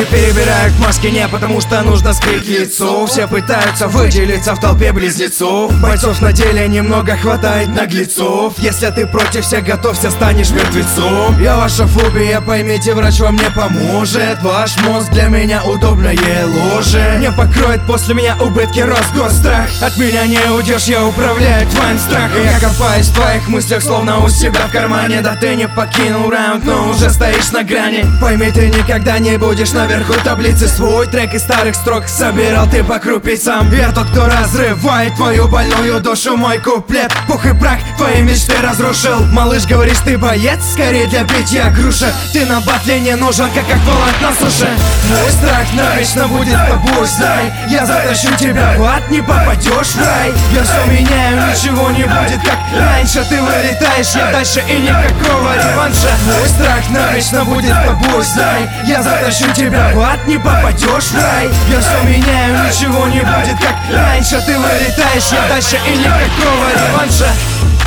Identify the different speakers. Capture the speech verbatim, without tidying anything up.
Speaker 1: Люди перебирают маски не потому что нужно скрыть лицо. Все пытаются выделиться в толпе близнецов. Бойцов на деле немного хватает наглецов. Если ты против всех, готовься, станешь мертвецом. Я ваша фобия, поймите, врач вам не поможет. Ваш мозг для меня удобное ложе. Не покроет после меня убытки Росгострах. От меня не уйдешь, я управляю твоим страхом. Я копаюсь в твоих мыслях, словно у себя в кармане. Да ты не покинул раунд, но уже стоишь на грани. Пойми, ты никогда не будешь наверху таблицы. Свой трек из старых строк собирал ты по крупицам. Я тот, кто разрывает твою больную душу. Мой куплет, пух и прах, твои мечты разрушил. Малыш, говоришь, ты боец, скорее для битья груша. Ты на батле не нужен, как акваланг на суше. Мой страх навечно будет с тобой, знай. Я затащу тебя в ад, не попадешь в рай. Я все меняю, ничего не будет как раньше. Ты вылетаешь, я дальше и никакого реванша. Мой страх навечно будет с тобой, знай. Я затащу тебя в ад, не попадешь в рай. Я все меняю, ничего не будет как раньше. Ты вылетаешь, я дальше и никакого реванша.